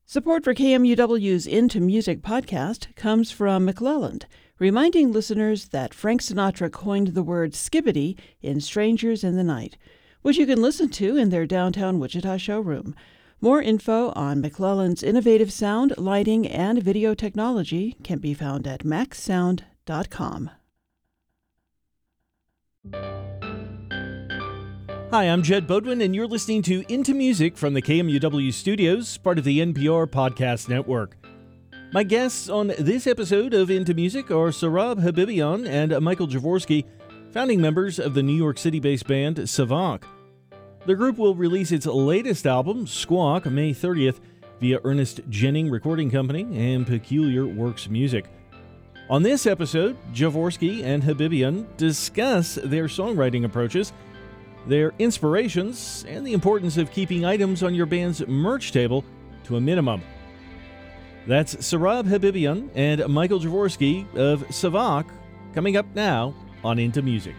Support for KMUW's Into Music podcast comes from McClelland, reminding listeners that Frank Sinatra coined the word skibbity in Strangers in the Night, which you can listen to in their downtown Wichita showroom. More info on McClelland's innovative sound, lighting, and video technology can be found at maxsound.com. Hi, I'm Jed Bodwin, and you're listening to Into Music from the KMUW studios, part of the NPR Podcast Network. My guests on this episode of Into Music are Sohrab Habibian and Michael Jaworski, founding members of the New York City-based band Savak. The group will release its latest album, Squawk, May 30th, via Ernest Jennings Recording Company and Peculiar Works Music. On this episode, Jaworski and Habibian discuss their songwriting approaches, their inspirations, and the importance of keeping items on your band's merch table to a minimum. That's Sohrab Habibian and Michael Jaworski of Savak, coming up now on Into Music.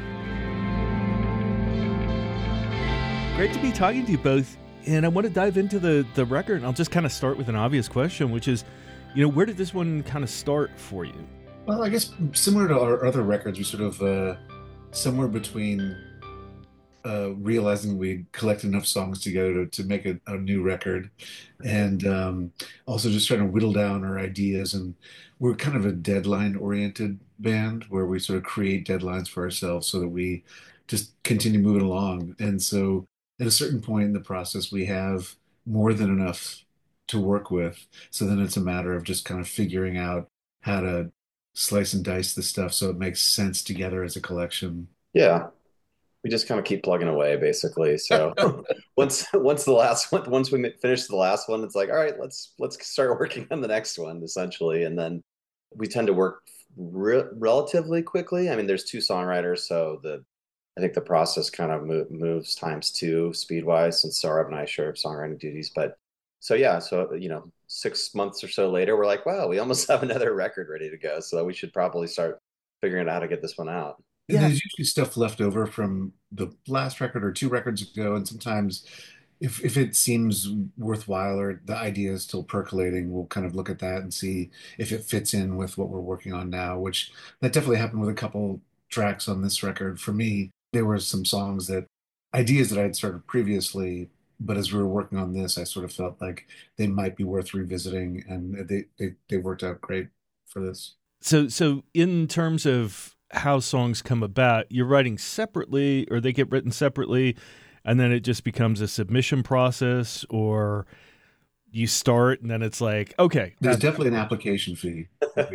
Great to be talking to you both, and I want to dive into the record, and I'll just kind of start with an obvious question, which is, where did this one kind of start for you? Well, I guess similar to our other records, we sort of somewhere between realizing we'd collected enough songs together to make a new record, and also just trying to whittle down our ideas. And we're kind of a deadline-oriented band where we sort of create deadlines for ourselves so that we just continue moving along. And so at a certain point in the process, we have more than enough to work with. So then it's a matter of just kind of figuring out how to slice and dice the stuff so it makes sense together as a collection. Yeah. We just kind of keep plugging away, basically. So once we finish the last one, it's like, all right, let's start working on the next one, essentially. And then we tend to work relatively quickly. I mean, there's two songwriters, so I think the process kind of moves times two speed-wise, since Sohrab and I share songwriting duties. But so 6 months or so later, we're like, wow, we almost have another record ready to go. So we should probably start figuring out how to get this one out. And there's usually stuff left over from the last record or two records ago. And sometimes if it seems worthwhile or the idea is still percolating, we'll kind of look at that and see if it fits in with what we're working on now, which that definitely happened with a couple tracks on this record. For me, there were some ideas that I had started previously, but as we were working on this, I sort of felt like they might be worth revisiting, and they worked out great for this. So in terms of how songs come about, you're writing separately, or they get written separately, and then it just becomes a submission process, or you start and then it's like, okay. There's definitely an application fee.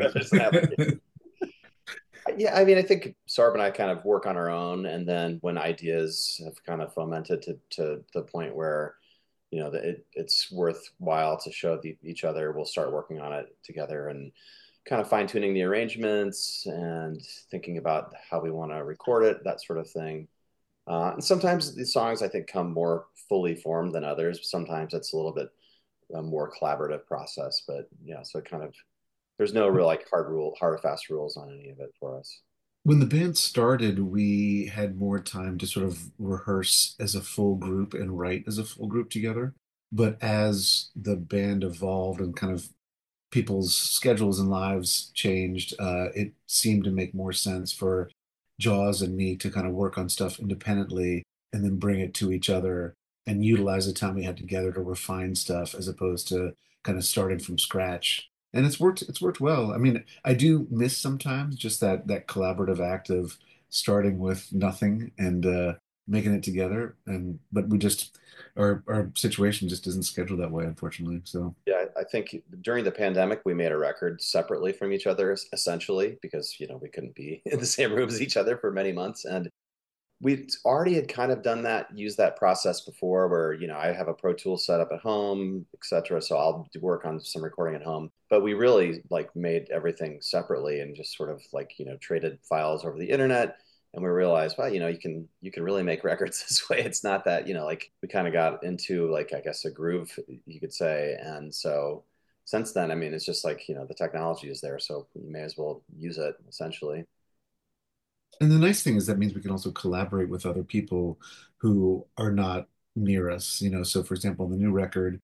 Yeah, I mean, I think Sohrab and I kind of work on our own, and then when ideas have kind of fomented to the point where, it's worthwhile to show each other, we'll start working on it together and kind of fine-tuning the arrangements and thinking about how we want to record it, that sort of thing. And sometimes these songs, I think, come more fully formed than others. Sometimes it's a little bit more collaborative process, but yeah, so it kind of, there's no real hard or fast rules on any of it for us. When the band started, we had more time to sort of rehearse as a full group and write as a full group together. But as the band evolved and kind of people's schedules and lives changed, it seemed to make more sense for Jaws and me to kind of work on stuff independently and then bring it to each other and utilize the time we had together to refine stuff as opposed to kind of starting from scratch. And it's worked well. I mean, I do miss sometimes just that collaborative act of starting with nothing and making it together. But we just our situation just isn't scheduled that way, unfortunately. So yeah, I think during the pandemic we made a record separately from each other, essentially, because we couldn't be in the same room as each other for many months, and we already had kind of used that process before, where I have a Pro Tools set up at home, etc. So I'll work on some recording at home, but we really made everything separately and just sort of traded files over the internet. And we realized, well, you can really make records this way. It's not that, we kind of got into I guess a groove, you could say. And so since then, I mean, it's just the technology is there, so you may as well use it, essentially. And the nice thing is that means we can also collaborate with other people who are not near us. So for example, on the new record,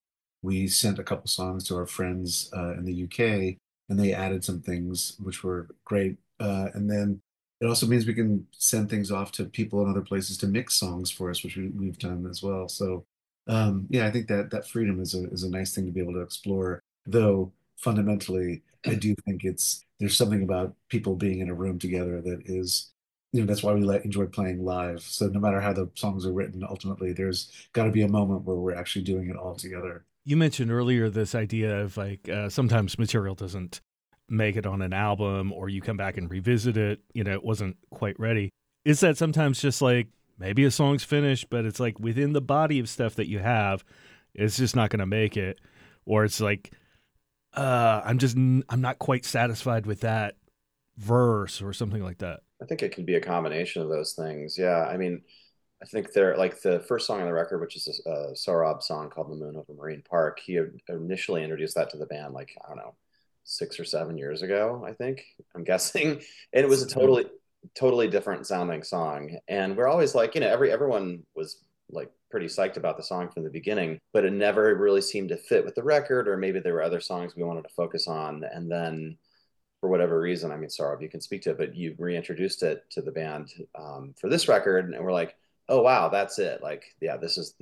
we sent a couple songs to our friends in the UK, and they added some things which were great. And then it also means we can send things off to people in other places to mix songs for us, which we've done as well. So yeah, I think that that freedom is a nice thing to be able to explore. Though fundamentally, I do think there's something about people being in a room together that is, that's why we enjoy playing live. So no matter how the songs are written, ultimately there's got to be a moment where we're actually doing it all together. You mentioned earlier this idea of like sometimes material doesn't make it on an album, or you come back and revisit it, it wasn't quite ready. Is that sometimes just like maybe a song's finished, but it's like within the body of stuff that you have, it's just not going to make it? Or it's like, I'm not quite satisfied with that verse or something like that. I think it can be a combination of those things. Yeah. I mean, I think they're like the first song on the record, which is a Sohrab song called The Moon Over Marine Park. He initially introduced that to the band, like, I don't know, 6 or 7 years ago, I think, I'm guessing. And it was a totally different sounding song. And we're always like, everyone was like pretty psyched about the song from the beginning, but it never really seemed to fit with the record, or maybe there were other songs we wanted to focus on. And then for whatever reason, I mean, Saurabh, you can speak to it, but you reintroduced it to the band for this record, and we're like, oh wow, that's it. Like, yeah,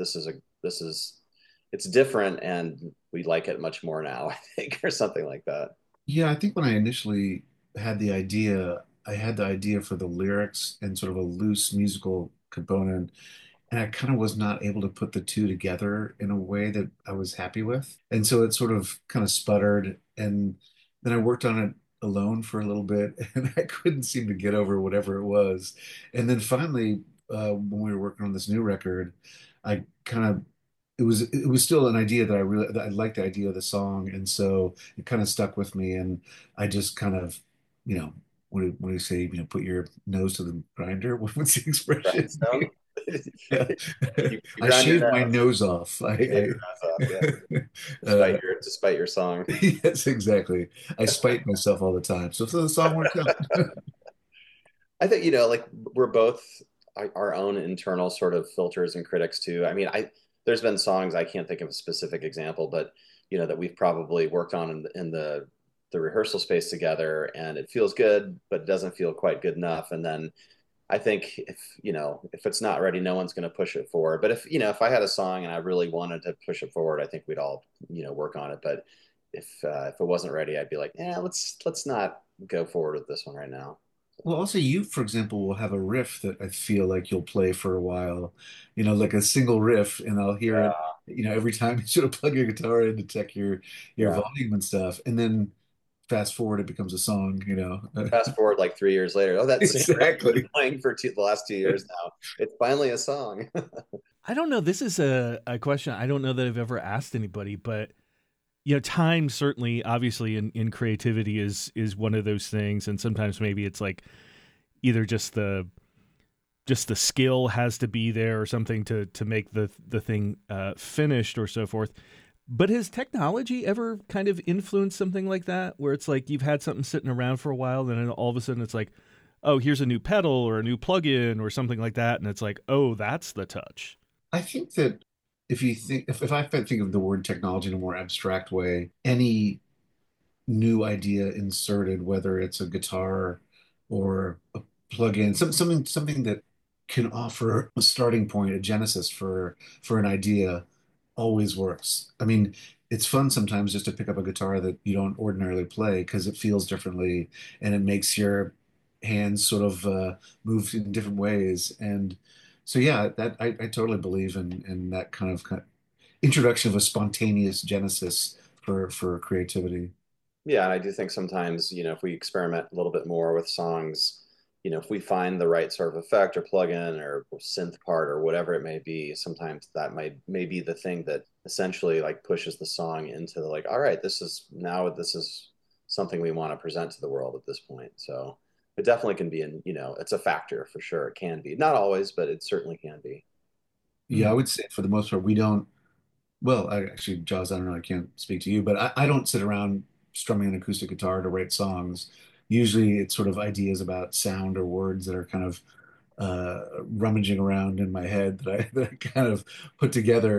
it's different, and we like it much more now, I think, or something like that. Yeah, I think when I initially I had the idea for the lyrics and sort of a loose musical component, and I kind of was not able to put the two together in a way that I was happy with. And so it sort of kind of sputtered. And then I worked on it alone for a little bit, and I couldn't seem to get over whatever it was. And then finally, when we were working on this new record, I kind of it was still an idea that I liked the idea of the song, and so it kind of stuck with me. And I just kind of, what do you say, put your nose to the grinder? What's the expression? Grindstone. Yeah. You I grind your shaved my nose. nose off. You shave your nose off, yeah. Uh, Despite your song. yes, exactly. I spite myself all the time. So the song worked out. I think, like we're both our own internal sort of filters and critics too. I mean, there's been songs, I can't think of a specific example, but that we've probably worked on in the rehearsal space together, and it feels good, but it doesn't feel quite good enough. And then I think if it's not ready, no one's going to push it forward. But if I had a song and I really wanted to push it forward, I think we'd all, work on it. But if it wasn't ready, I'd be like, yeah, let's not go forward with this one right now. Well, also you, for example, will have a riff that I feel like you'll play for a while, like a single riff, and I'll hear it, Yeah, every time you sort of plug your guitar in to check your yeah. volume and stuff. And then fast forward, it becomes a song. Fast forward like 3 years later. Oh, that same riff we've been Exactly. playing for the last 2 years now. It's finally a song. I don't know. This is a question I don't know that I've ever asked anybody, but time certainly, obviously, in creativity is one of those things, and sometimes maybe it's like either just the skill has to be there or something to make the thing finished or so forth. But has technology ever kind of influenced something like that, where it's like you've had something sitting around for a while, and then all of a sudden it's like, oh, here's a new pedal or a new plugin or something like that, and it's like, oh, that's the touch. I think that if I think of the word technology in a more abstract way, any new idea inserted, whether it's a guitar or a plugin, something that can offer a starting point, a genesis for an idea, always works. I mean, it's fun sometimes just to pick up a guitar that you don't ordinarily play because it feels differently and it makes your hands sort of move in different ways. And so, yeah, that I totally believe in that kind of introduction of a spontaneous genesis for creativity. Yeah, and I do think sometimes, if we experiment a little bit more with songs, if we find the right sort of effect or plugin or synth part or whatever it may be, sometimes that may be the thing that essentially like pushes the song into the like, all right, this is something we want to present to the world at this point. So it definitely can be it's a factor for sure. It can be. Not always, but it certainly can be. Yeah, I would say for the most part, we don't. Well, actually, Jaws, I don't know, I can't speak to you, but I don't sit around strumming an acoustic guitar to write songs. Usually it's sort of ideas about sound or words that are kind of rummaging around in my head that I kind of put together.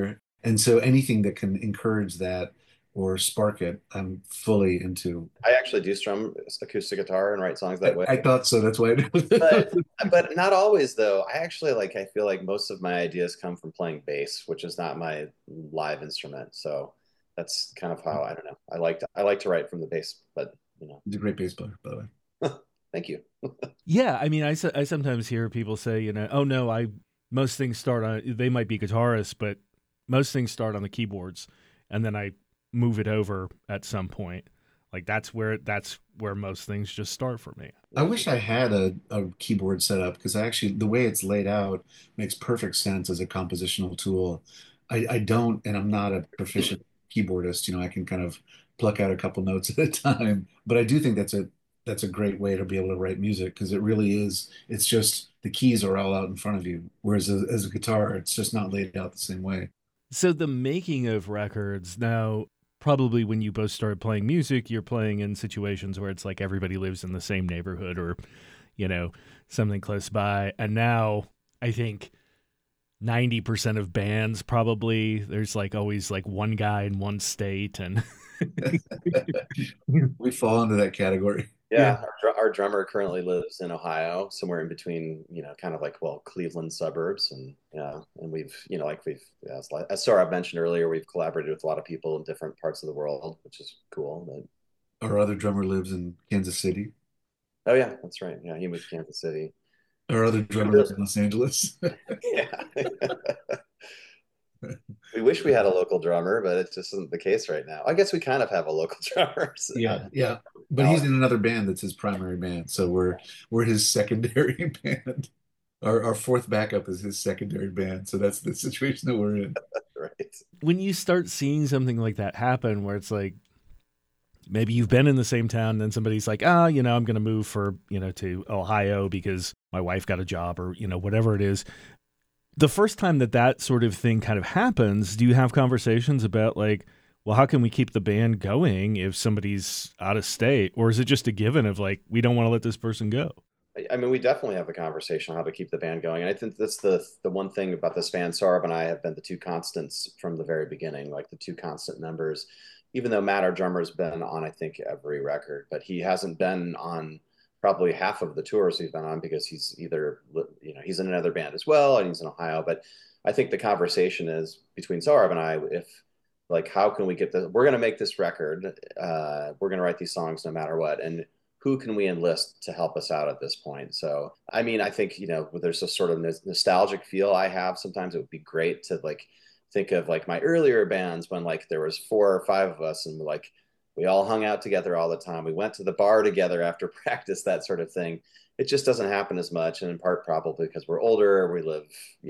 And so anything that can encourage that or spark it, I'm fully into. I actually do strum acoustic guitar and write songs that way. I thought so. That's why I but do. but not always though. I actually like I feel like most of my ideas come from playing bass, which is not my live instrument. So that's kind of how I don't know. I like to write from the bass, but you know. He's a great bass player, by the way. Thank you. Yeah, I mean, I sometimes hear people say, oh no, most things start on, they might be guitarists, but most things start on the keyboards, and then I move it over at some point. Like that's where most things just start for me. I wish I had a keyboard set up because the way it's laid out makes perfect sense as a compositional tool. I don't, and I'm not a proficient keyboardist. I can kind of pluck out a couple notes at a time, but I do think that's a great way to be able to write music because it really is. It's just the keys are all out in front of you, whereas as a guitar, it's just not laid out the same way. So the making of records now, probably when you both started playing music, you're playing in situations where it's like everybody lives in the same neighborhood or, something close by. And now I think 90% of bands probably there's like always like one guy in one state and We fall into that category. Yeah, our drummer currently lives in Ohio, somewhere in between, kind of like, well, Cleveland suburbs, and yeah, and as Saurabh mentioned earlier, we've collaborated with a lot of people in different parts of the world, which is cool. Our other drummer lives in Kansas City. Oh yeah, that's right. Yeah, he moved to Kansas City. Our other drummer lives in Los Angeles. Yeah. We wish we had a local drummer, but it just isn't the case right now. I guess we kind of have a local drummer. So. Yeah. But he's in another band that's his primary band, so we're his secondary band. Our fourth backup is his secondary band, so that's the situation that we're in. Right. When you start seeing something like that happen, where it's like maybe you've been in the same town, and then somebody's like, I'm going to move to Ohio because my wife got a job or whatever it is. The first time that sort of thing kind of happens, do you have conversations about like, well, how can we keep the band going if somebody's out of state? Or is it just a given of like, we don't want to let this person go? I mean, we definitely have a conversation on how to keep the band going. And I think that's the one thing about this band. Saurabh and I have been the two constants from the very beginning, like the two constant members, even though Matt, our drummer, has been on, I think, every record, but he hasn't been on probably half of the tours he's been on because he's either, he's in another band as well and he's in Ohio. But I think the conversation is between Saurabh and I, if like, how can we get this? We're going to make this record. We're going to write these songs no matter what. And who can we enlist to help us out at this point? So, I mean, I think, there's a sort of nostalgic feel I have. Sometimes it would be great to like, think of like my earlier bands when like there was 4 or 5 of us and like, we all hung out together all the time. We went to the bar together after practice, that sort of thing. It just doesn't happen as much. And in part, probably because we're older, we live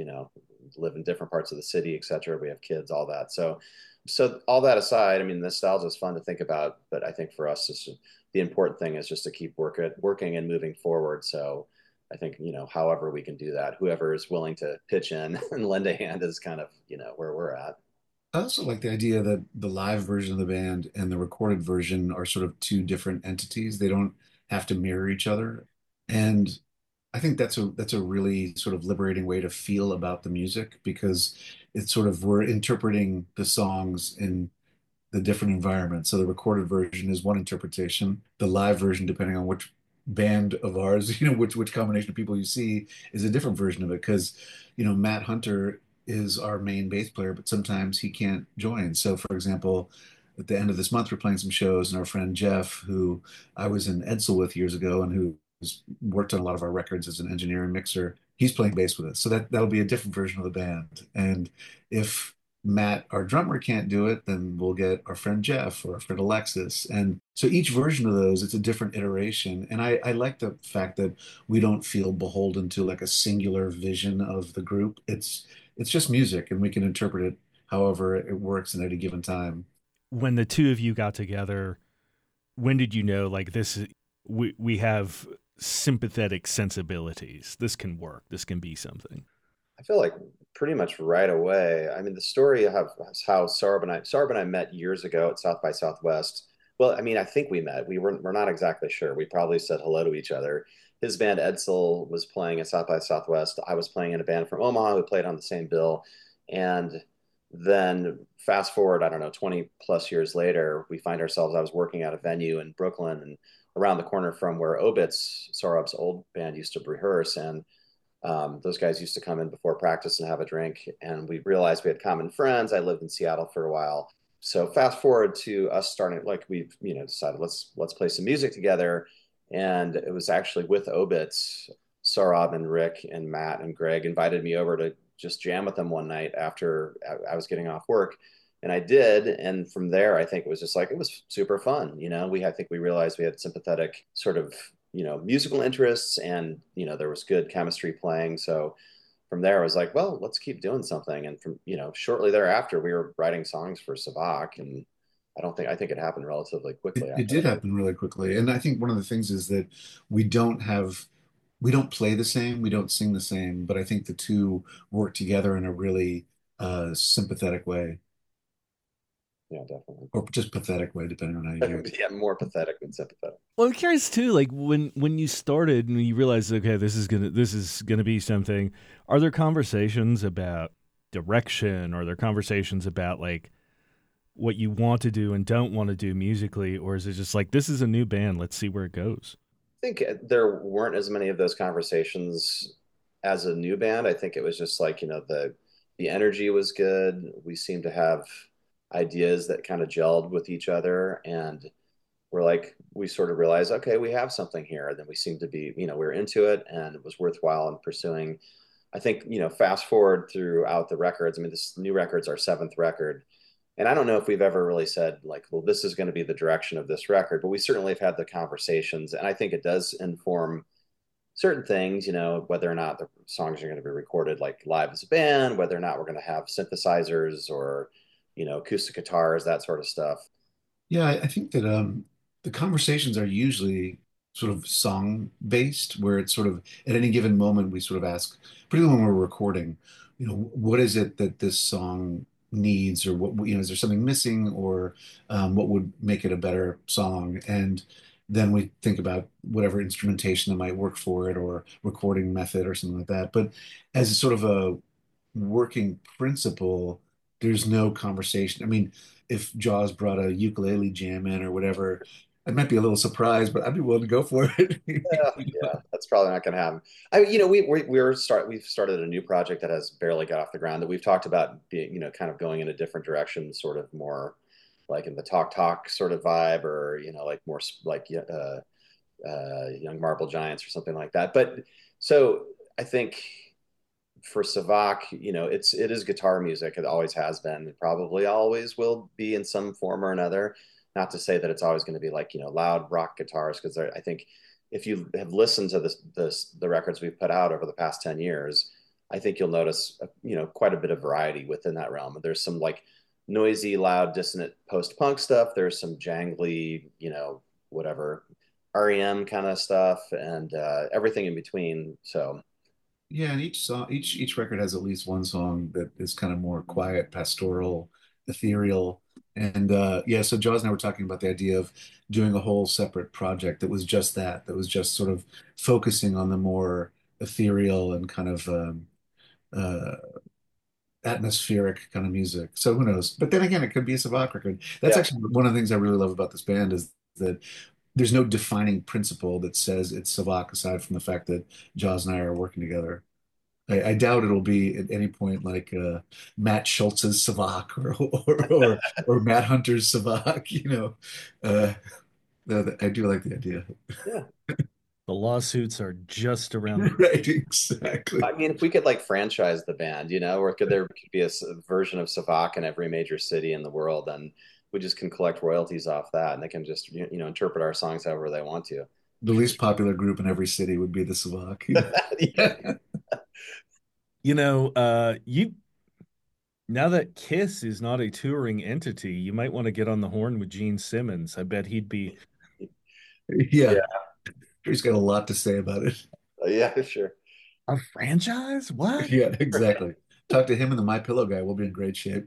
in different parts of the city, et cetera. We have kids, all that. So all that aside, I mean, nostalgia is fun to think about, but I think for us, the important thing is just to keep working and moving forward. So I think, however we can do that, whoever is willing to pitch in and lend a hand is kind of, where we're at. I also like the idea that the live version of the band and the recorded version are sort of two different entities. They don't have to mirror each other. And I think that's a really sort of liberating way to feel about the music because it's sort of we're interpreting the songs in the different environments. So the recorded version is one interpretation. The live version, depending on which band of ours, which combination of people you see, is a different version of it. Because, Matt Hunter is our main bass player, but sometimes he can't join. So, for example, at the end of this month, we're playing some shows, and our friend Jeff, who I was in Edsel with years ago, and who's worked on a lot of our records as an engineer and mixer, he's playing bass with us. So that'll be a different version of the band. And if Matt, our drummer, can't do it, then we'll get our friend Jeff or our friend Alexis. And so each version of those, it's a different iteration. And I like the fact that we don't feel beholden to like a singular vision of the group. It's just music, and we can interpret it however it works at any given time. When the two of you got together, when did you know, like, we have sympathetic sensibilities? This can work. This can be something. I feel like pretty much right away. I mean, the story of how Saurabh and I met years ago at South by Southwest. Well, I mean, I think we met. We're not exactly sure. We probably said hello to each other. His band Edsel was playing at South by Southwest. I was playing in a band from Omaha who played on the same bill. And then fast forward, I don't know, 20 plus years later, we find ourselves, I was working at a venue in Brooklyn and around the corner from where Obits, Sorob's old band, used to rehearse. And those guys used to come in before practice and have a drink. And we realized we had common friends. I lived in Seattle for a while. So fast forward to us starting, like we've, decided let's play some music together. And it was actually with Obits, Sorob and Rick and Matt and Greg invited me over to just jam with them one night after I was getting off work. And I did. And from there, I think it was just like, it was super fun. I think we realized we had sympathetic sort of, musical interests, and, there was good chemistry playing. So from there, I was like, well, let's keep doing something. And from, shortly thereafter, we were writing songs for Savak. And I think it happened relatively quickly. It did happen really quickly. And I think one of the things is that we don't play the same, we don't sing the same, but I think the two work together in a really sympathetic way. Yeah, definitely. Or just pathetic way, depending on how you view it. Yeah, more pathetic than sympathetic. Well, I'm curious too, like when you started and you realized, okay, this is gonna be something. Are there conversations about direction? Or are there conversations about like what you want to do and don't want to do musically? Or is it just like, this is a new band, let's see where it goes? I think there weren't as many of those conversations as a new band. I think it was just like, the energy was good. We seemed to have ideas that kind of gelled with each other, and we sort of realized, okay, we have something here. And then we seemed to be, we were into it and it was worthwhile in pursuing. I think, fast forward throughout the records, I mean, this new record's our 7th record. And I don't know if we've ever really said like, well, this is going to be the direction of this record, but we certainly have had the conversations. And I think it does inform certain things, whether or not the songs are going to be recorded like live as a band, whether or not we're going to have synthesizers or, acoustic guitars, that sort of stuff. Yeah, I think that the conversations are usually sort of song based, where it's sort of at any given moment we sort of ask, particularly when we're recording, what is it that this song needs, or what, is there something missing, or what would make it a better song? And then we think about whatever instrumentation that might work for it, or recording method or something like that. But as a sort of a working principle, there's no conversation. I mean, if Jaws brought a ukulele jam in or whatever, I might be a little surprised, but I'd be willing to go for it. Yeah, that's probably not going to happen. We've started a new project that has barely got off the ground, that we've talked about being, kind of going in a different direction, sort of more like in the talk sort of vibe, or like more like Young Marble Giants or something like that. But so I think for Savak, it is guitar music. It always has been. It probably always will be in some form or another. Not to say that it's always going to be like, loud rock guitars, because I think if you have listened to the records we've put out over the past 10 years, I think you'll notice, quite a bit of variety within that realm. There's some like noisy, loud, dissonant post-punk stuff. There's some jangly, whatever REM kind of stuff, and everything in between. So Yeah, and each record has at least one song that is kind of more quiet, pastoral, ethereal. And yeah, so Jaws and I were talking about the idea of doing a whole separate project that was just that was just sort of focusing on the more ethereal and kind of uh, atmospheric kind of music. So who knows? But then again, it could be a Savak record. That's yeah, actually one of the things I really love about this band, is that there's no defining principle that says it's Savak, aside from the fact that Jaws and I are working together. I doubt it'll be at any point like Matt Schultz's Savak, or Matt Hunter's Savak. I do like the idea. yeah. The lawsuits are just around the Right, exactly. I mean, if we could like franchise the band, or there could be a version of Savak in every major city in the world, and we just can collect royalties off that, and they can just interpret our songs however they want to. The least popular group in every city would be the Savak. Yeah. You now that Kiss is not a touring entity, you might want to get on the horn with Gene Simmons. I bet he'd be. Yeah, he's got a lot to say about it. Yeah, sure. A franchise? What? Yeah, exactly. Talk to him and the My Pillow guy. We'll be in great shape.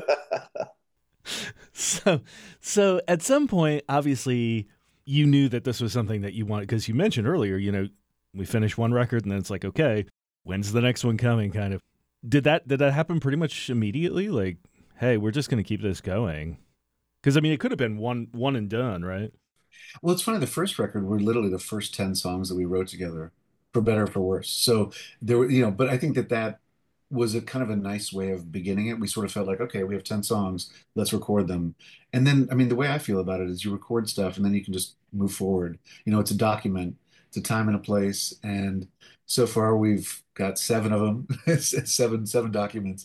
So at some point, obviously, you knew that this was something that you wanted, because you mentioned earlier, we finished one record and then it's like, okay, when's the next one coming? Kind of. Did that happen pretty much immediately? Like, hey, we're just going to keep this going? Because I mean, it could have been one and done, right? Well, it's funny. The first record were literally the first 10 songs that we wrote together, for better or for worse. So there were, but I think that that was a kind of a nice way of beginning it. We sort of felt like, okay, we have 10 songs, let's record them. And then, I mean, the way I feel about it is you record stuff and then you can just move forward. It's a document, it's a time and a place. And so far we've got seven of them, seven documents.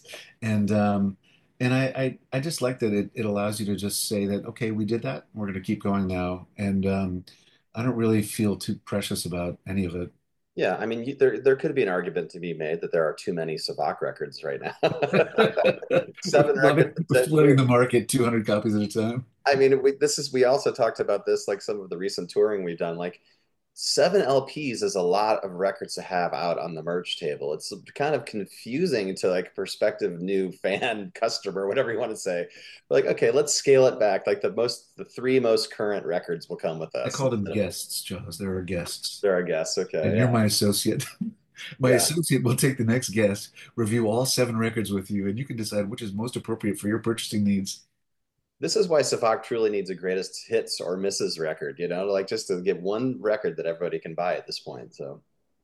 And I just like that it allows you to just say that, okay, we did that. We're going to keep going now. And I don't really feel too precious about any of it. Yeah, I mean, there could be an argument to be made that there are too many Savak records right now. Seven records. Flooding the market 200 copies at a time. I mean, we also talked about this, like some of the recent touring we've done. Like 7 LPs is a lot of records to have out on the merch table. It's kind of confusing to like prospective new fan, customer, whatever you want to say. Like, okay, let's scale it back. Like the three most current records will come with I us. call them guests, Jaws. There are guests. There are guests. Okay, And you're my associate. My Yeah. associate will take the next guest, review all 7 records with you, and you can decide which is most appropriate for your purchasing needs. This is why Savak truly needs a greatest hits or misses record, like just to get one record that everybody can buy at this point. So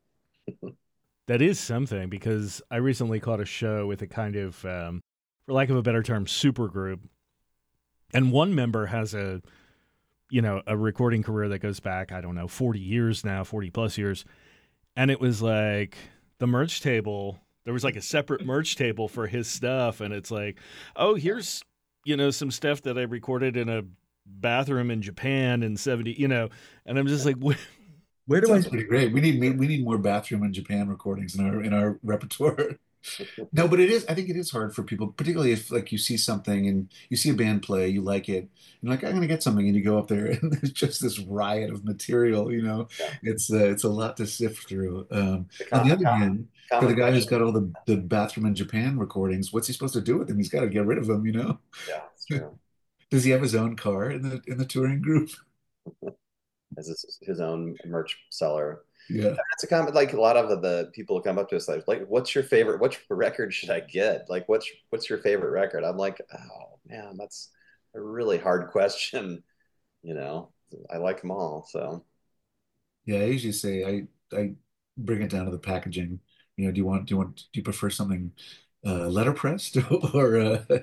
That is something, because I recently caught a show with a kind of, for lack of a better term, super group. And one member has a recording career that goes back, I don't know, 40 years now, 40 plus years. And it was like the merch table, there was like a separate merch table for his stuff. And it's like, oh, here's, some stuff that I recorded in a bathroom in Japan in 70, and I'm just like, where do Sounds pretty great. We need more bathroom in Japan recordings in our repertoire. No, but I think it is hard for people, particularly if like you see something and you see a band play, you like it, and you're like, I'm gonna get something, and you go up there and there's just this riot of material. yeah. It's a lot to sift through. The On the other common, hand, for common the guy who's question. got all the bathroom in Japan recordings, what's he supposed to do with them? He's got to get rid of them. Yeah, it's true. Does he have his own car in the touring group? As his own merch seller. Yeah. It's a comment. Like a lot of the people come up to us like, what's your favorite? Which record should I get? Like, what's your favorite record? I'm like, oh man, that's a really hard question. I like them all. So Yeah, I usually say I bring it down to the packaging. Do you prefer something letterpressed or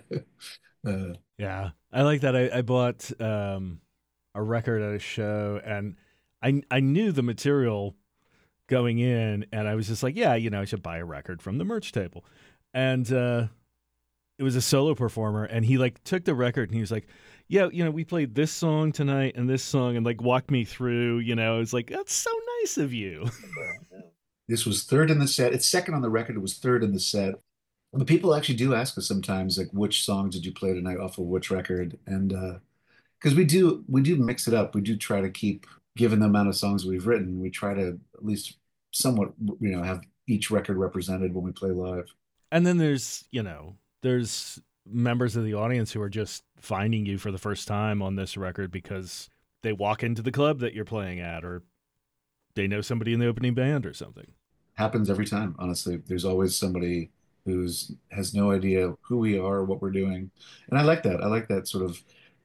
Yeah, I like that. I bought a record at a show, and I knew the material going in, and I was just like, yeah, I should buy a record from the merch table. And it was a solo performer, and he like took the record and he was like, yeah, we played this song tonight and this song, and like walked me through. It was like, that's so nice of you. this was third in the set? It's second on the record. It was third in the set. But people actually do ask us sometimes, like, which song did you play tonight off of which record? And because we do mix it up. We do try to keep, given the amount of songs we've written, we try to at least somewhat, have each record represented when we play live. And then there's members of the audience who are just finding you for the first time on this record because they walk into the club that you're playing at, or they know somebody in the opening band or something. Happens every time, honestly. There's always somebody has no idea who we are, what we're doing. And I like that. I like that sort of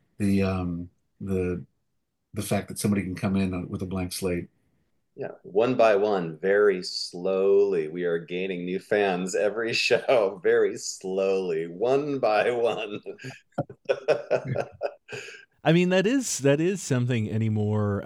the the fact that somebody can come in with a blank slate. yeah, one by one, very slowly, we are gaining new fans every show, very slowly, one by one. I mean, that is something anymore.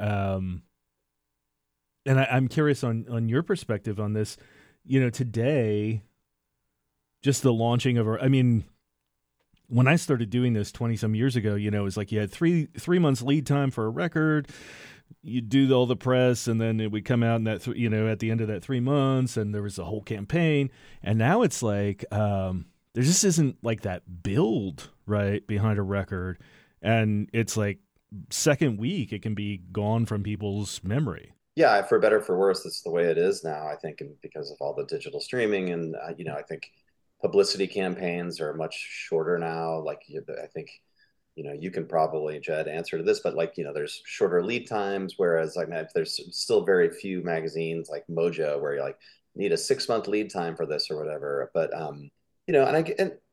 And I'm curious on your perspective on this. Today, just the launching of I mean, when I started doing this 20 some years ago, it was like you had three months lead time for a record. You do all the press, and then it would come out in that at the end of that 3 months, and there was a whole campaign. And now it's like there just isn't like that build right behind a record, and it's like second week it can be gone from people's memory. Yeah, for better for worse, that's the way it is now, I think, and because of all the digital streaming. And I think publicity campaigns are much shorter now. Like I think you can probably, Jed, answer to this, but like there's shorter lead times, whereas like there's still very few magazines like Mojo where you like need a 6-month lead time for this or whatever. But and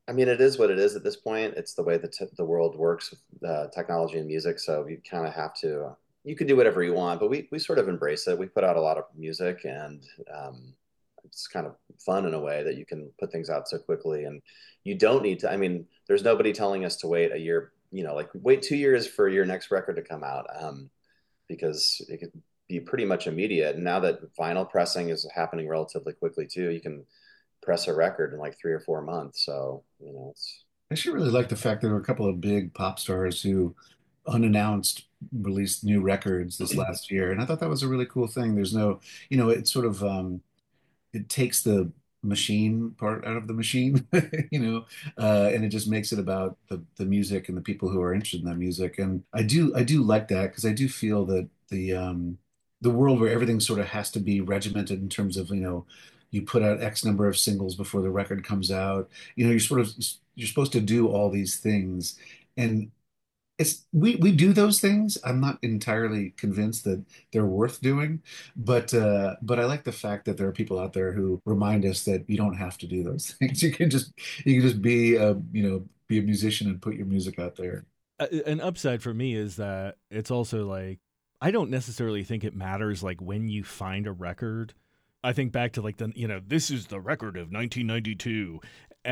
I mean, it is what it is at this point. It's the way the world works with technology and music. So you kind of have to. You can do whatever you want, but we sort of embrace it. We put out a lot of music, and it's kind of fun in a way that you can put things out so quickly, and you don't need to. I mean, there's nobody telling us to wait a year. You know, like wait 2 years for your next record to come out, because it could be pretty much immediate. And now that vinyl pressing is happening relatively quickly too, you can press a record in like 3 or 4 months. So, it's I actually really like the fact that there were a couple of big pop stars who unannounced released new records this last year, and I thought that was a really cool thing. There's no, it's sort of it takes the machine part out of the machine, and it just makes it about the music and the people who are interested in that music. And I do like that because I do feel that the world where everything sort of has to be regimented in terms of, you put out X number of singles before the record comes out. You're supposed to do all these things. And we do those things. I'm not entirely convinced that they're worth doing, but I like the fact that there are people out there who remind us that you don't have to do those things. You can just be a musician and put your music out there. An upside for me is that it's also like, I don't necessarily think it matters like when you find a record. I think back to like this is the record of 1992,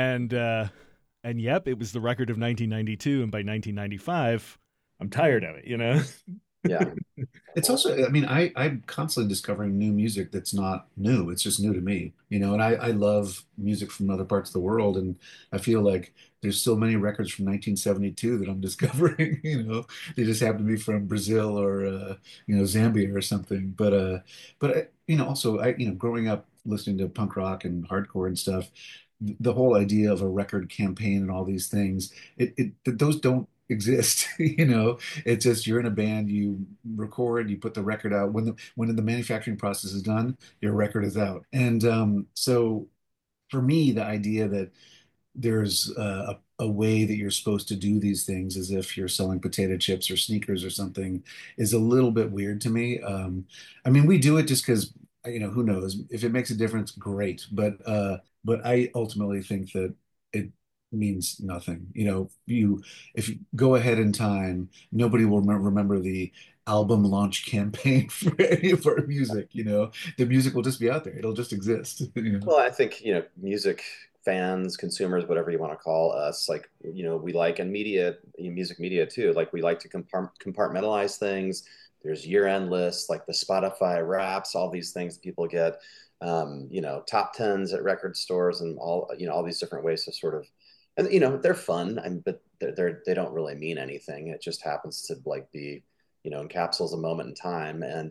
and yep, it was the record of 1992, and by 1995, I'm tired of it. yeah. It's also, I mean, I'm constantly discovering new music that's not new. It's just new to me, and I love music from other parts of the world. And I feel like there's so many records from 1972 that I'm discovering, they just happen to be from Brazil or, Zambia or something. Also, growing up listening to punk rock and hardcore and stuff, the whole idea of a record campaign and all these things, those don't exist. It's just you're in a band, you record, you put the record out. When the manufacturing process is done, your record is out. And so for me, the idea that there's a way that you're supposed to do these things as if you're selling potato chips or sneakers or something is a little bit weird to me. I mean, we do it just because, who knows? If it makes a difference, great. But I ultimately think that it means nothing. If you go ahead in time, nobody will remember the album launch campaign for any of our music. The music will just be out there. It'll just exist. Well, I think, music fans, consumers, whatever you want to call us, like, we like, and media, music media too, like we like to compartmentalize things. There's year-end lists, like the Spotify Wraps, all these things people get, top tens at record stores, and all these different ways to sort of, and they're fun, but they don't really mean anything. It just happens to like be, encapsulates a moment in time. And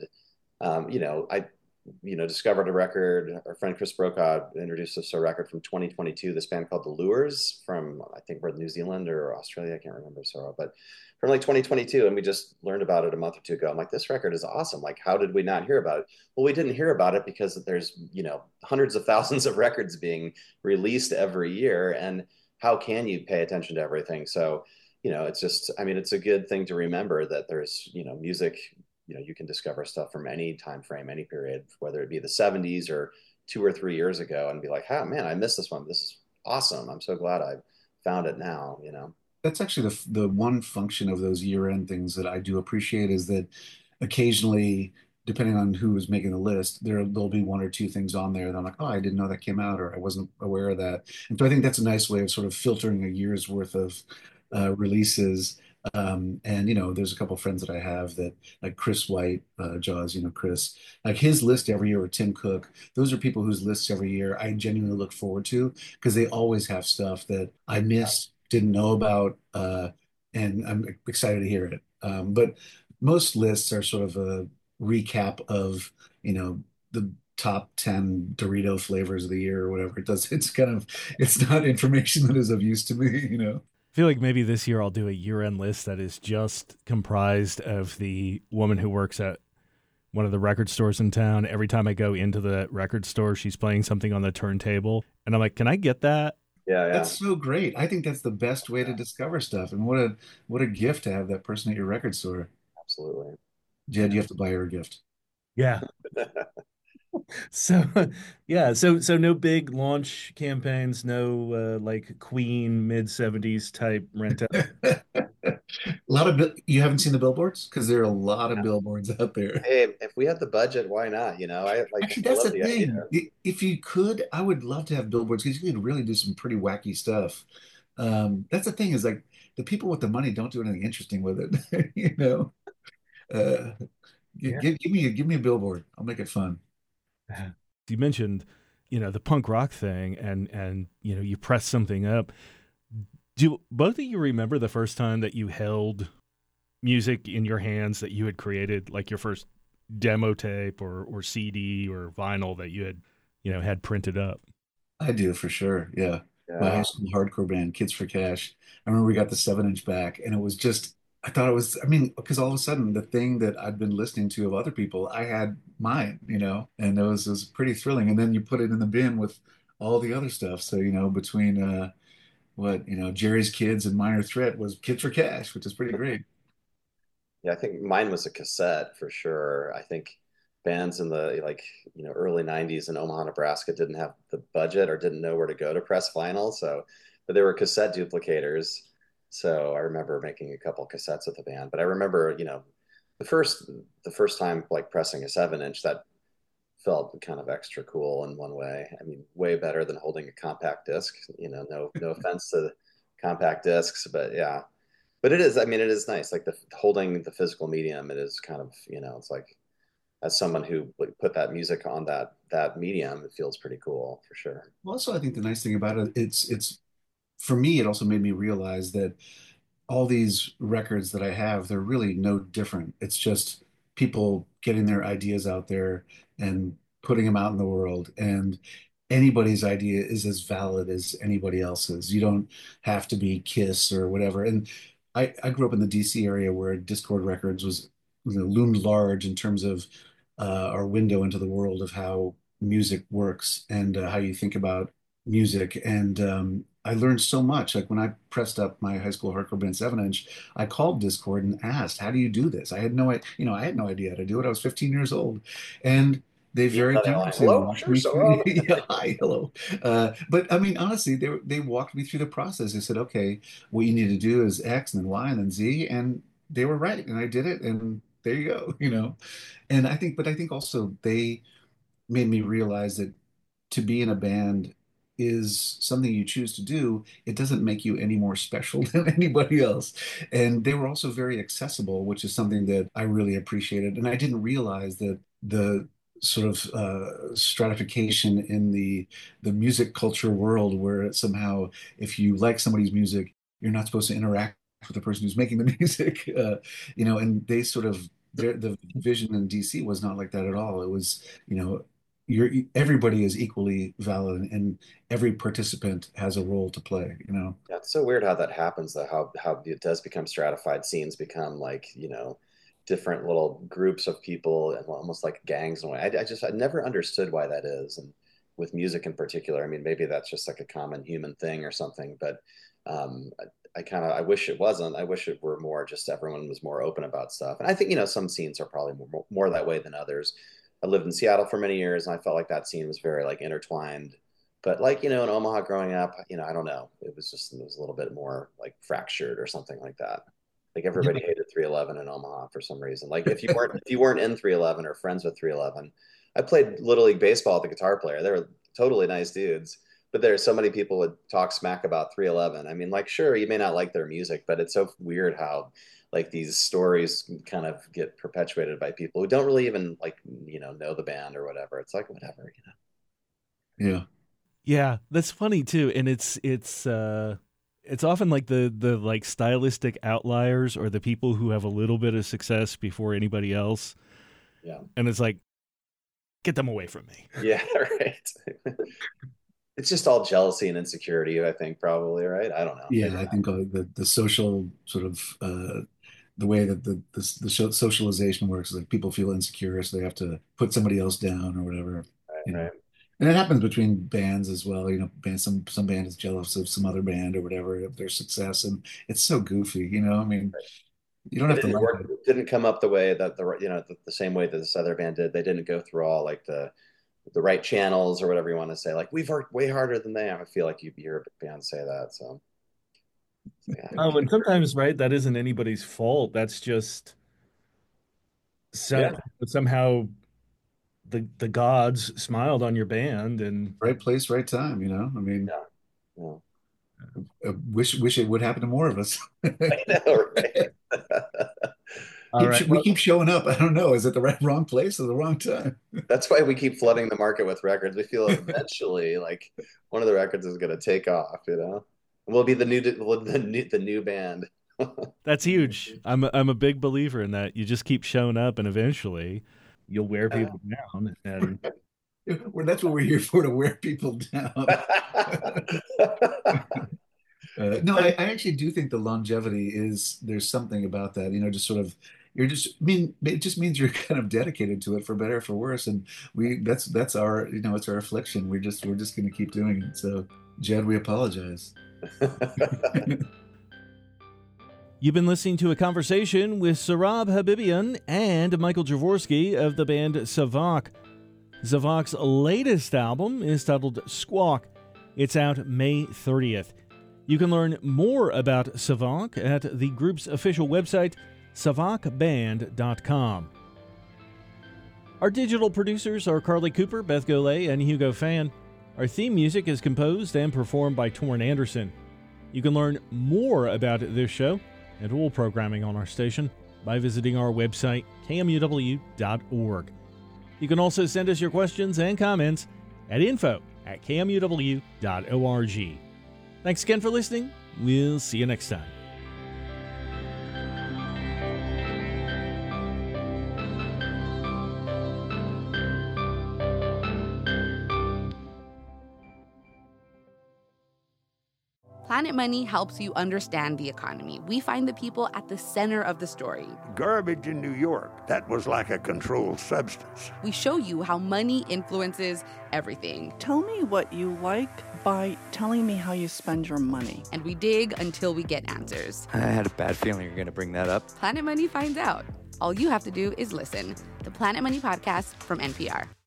I discovered a record. Our friend Chris Brokaw introduced us to a record from 2022. This band called The Lures from, I think, New Zealand or Australia. I can't remember, Sarah, but from like 2022. And we just learned about it a month or two ago. I'm like, this record is awesome. Like, how did we not hear about it? Well, we didn't hear about it because there's, hundreds of thousands of records being released every year. And how can you pay attention to everything? So, it's just, I mean, it's a good thing to remember that there's, music, you can discover stuff from any time frame, any period, whether it be the 70s or 2 or 3 years ago, and be like, oh man, I missed this one. This is awesome. I'm so glad I found it now. That's actually the one function of those year-end things that I do appreciate is that occasionally, depending on who is making the list, there'll be one or two things on there that I'm like, oh, I didn't know that came out, or I wasn't aware of that. And so I think that's a nice way of sort of filtering a year's worth of releases. And there's a couple of friends that I have that, like Chris White, Jaws, Chris, like his list every year, or Tim Cook. Those are people whose lists every year I genuinely look forward to because they always have stuff that I missed, didn't know about, and I'm excited to hear it. But most lists are sort of a recap of, the top 10 Dorito flavors of the year or whatever it does. It's not information that is of use to me. I feel like maybe this year I'll do a year-end list that is just comprised of the woman who works at one of the record stores in town. Every time I go into the record store, she's playing something on the turntable. And I'm like, can I get that? Yeah. That's so great. I think that's the best way to discover stuff. And what a gift to have that person at your record store. Absolutely. Jed, you have to buy her a gift. Yeah. So, yeah, so no big launch campaigns, no like Queen mid 70s type rent out. A lot of you haven't seen the billboards because there are a lot of billboards out there. Hey, if we had the budget, why not? Actually, I that's love the the idea. thing. If you could, I would love to have billboards because you could really do some pretty wacky stuff. That's the thing is like the people with the money don't do anything interesting with it. You know, uh, Yeah. give me a billboard. I'll make it fun. You mentioned, the punk rock thing, and you press something up. Do both of you remember the first time that you held music in your hands that you had created, like your first demo tape or CD or vinyl that you had printed up? I do for sure. Yeah. My high Yeah. school hardcore band, Kids for Cash. I remember we got the 7 inch back and it was just, I thought it was, I mean, because all of a sudden the thing that I'd been listening to of other people, I had mine, and it was pretty thrilling. And then you put it in the bin with all the other stuff. So, between Jerry's Kids and Minor Threat was Kids for Cash, which is pretty great. Yeah, I think mine was a cassette for sure. I think bands in the early 90s in Omaha, Nebraska didn't have the budget or didn't know where to go to press vinyl. So, but there were cassette duplicators. So I remember making a couple cassettes with the band. But I remember, the first the first time like pressing a 7 inch that felt kind of extra cool in one way. I mean, way better than holding a compact disc. No offense to compact discs, but yeah. But it is. I mean, it is nice. Like the holding the physical medium. It is kind of it's like as someone who like, put that music on that medium, it feels pretty cool for sure. Also, I think the nice thing about it, it's for me, it also made me realize that all these records that I have, they're really no different. It's just people getting their ideas out there and putting them out in the world. And anybody's idea is as valid as anybody else's. You don't have to be Kiss or whatever. And I grew up in the DC area where Discord Records was, loomed large in terms of our window into the world of how music works and how you think about music. And I learned so much. Like when I pressed up my high school hardcore band 7 inch, I called Discord and asked, "How do you do this?" I had no idea how to do it. I was 15 years old, and they Yeah, very they're like, generously hello, walked sure, me through. so Yeah, hi, hello. But I mean, honestly, they walked me through the process. They said, "Okay, what you need to do is X and then Y and then Z," and they were right, and I did it, and there you go. And I think also they made me realize that to be in a band is something you choose to do. It doesn't make you any more special than anybody else. And they were also very accessible, which is something that I really appreciated. And I didn't realize that the sort of stratification in the music culture world, where it's somehow if you like somebody's music, you're not supposed to interact with the person who's making the music. And they sort of the vision in DC was not like that at all. It was, everybody is equally valid and every participant has a role to play. yeah, it's so weird how that happens though. How it does become stratified. Scenes become like different little groups of people and almost like gangs in a way. I never understood why that is, and with music in particular. I mean, maybe that's just like a common human thing or something, but I wish it wasn't. I wish it were more just everyone was more open about stuff. And I think some scenes are probably more that way than others. I lived in Seattle for many years, and I felt like that scene was very like intertwined. But like in Omaha growing up, I don't know. It was a little bit more like fractured or something like that. Like everybody hated 311 in Omaha for some reason. Like if you weren't in 311 or friends with 311, I played Little League baseball with the guitar player. They were totally nice dudes, but there's so many people would talk smack about 311. I mean, like sure, you may not like their music, but it's so weird how like these stories kind of get perpetuated by people who don't really even like know the band or whatever. It's like whatever. Yeah. Yeah, that's funny too, and it's often like the like stylistic outliers or the people who have a little bit of success before anybody else, Yeah. and it's like get them away from me. Yeah, right. It's just all jealousy and insecurity, I think, probably, right? I don't know. Maybe Yeah, I not. think the social sort of the way that socialization works is like people feel insecure, so they have to put somebody else down or whatever, Right, you know. right. And it happens between bands as well. Some band is jealous of some other band or whatever of their success, and it's so goofy. I mean, you don't It have to didn't like work. It didn't come up the way that the same way that this other band did. They didn't go through all like the the right channels or whatever you want to say. Like, we've worked way harder than they have. I feel like you hear bands say that. So yeah. Oh, and sometimes, right, that isn't anybody's fault. That's just somehow the gods smiled on your band, and Right place, right time, you know? I mean, Yeah. Yeah. I wish it would happen to more of us. I know, right? all right. We keep showing up. I don't know. Is it the wrong place or the wrong time? That's why we keep flooding the market with records. We feel eventually like one of the records is going to take off, you know? We'll be the new band. That's huge. I'm a big believer in that. You just keep showing up, and eventually you'll wear people down. And Well, that's what we're here for, to wear people down. No, I actually do think the longevity there's something about that, you know, just sort of, it just means you're kind of dedicated to it, for better or for worse. And that's our, you know, it's our affliction. We're just going to keep doing it. So, Jed, we apologize. you've been listening to a conversation with Sohrab Habibian and Michael Jaworski of the band Savak. Savak's latest album is titled Squawk. It's out May 30th. You can learn more about Savak at the group's official website, savakband.com. Our digital producers are Carly Cooper, Beth Golay, and Hugo Fan. Our theme music is composed and performed by Torrin Anderson. You can learn more about this show and all programming on our station by visiting our website, kmuw.org. You can also send us your questions and comments at info@kmuw.org. Thanks again for listening. We'll see you next time. Planet Money helps you understand the economy. We find the people at the center of the story. Garbage in New York, that was like a controlled substance. We show you how money influences everything. Tell me what you like by telling me how you spend your money. And we dig until we get answers. I had a bad feeling you were going to bring that up. Planet Money finds out. All you have to do is listen. The Planet Money Podcast from NPR.